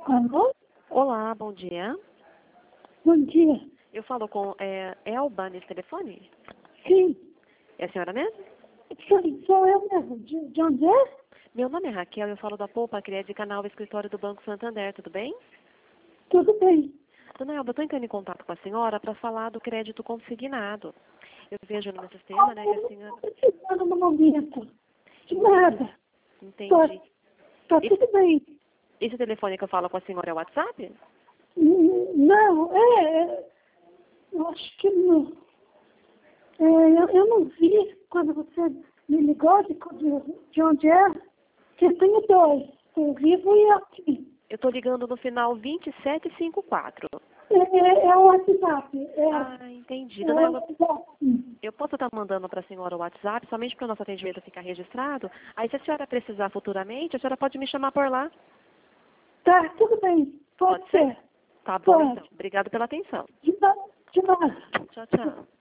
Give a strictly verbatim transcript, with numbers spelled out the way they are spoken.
Alô? Olá, bom dia. Bom dia. Eu falo com é, Elba nesse telefone? Sim, É a senhora mesmo? sou, sou eu mesmo. De, de onde é? Meu nome é Raquel, eu falo da Poupa, que é de canal Escritório do Banco Santander, tudo bem? Tudo bem. Dona Elba, eu estou entrando em contato com a senhora para falar do crédito consignado. Eu vejo no meu sistema, né, que a senhora... Estou precisando no momento. De nada. Entendi. Está Esse, tudo bem. esse telefone que eu falo com a senhora é o WhatsApp? Hum, Não, é, é, eu acho que não. É, eu, eu não vi quando você me ligou de, de, de onde é. Que eu tenho dois. O vivo e aqui. Eu estou ligando no final vinte e sete cinquenta e quatro. É, é, é o WhatsApp. É, Ah, entendi. é Dona o Elba, WhatsApp. eu posso estar mandando para a senhora o WhatsApp somente para o nosso atendimento ficar registrado? Aí, se a senhora precisar futuramente, a senhora pode me chamar por lá. Tá, tudo bem. Pode Pode ser? ser. Tá bom, Pode. então. Obrigada pela atenção. De, na- de nada. Tchau, tchau.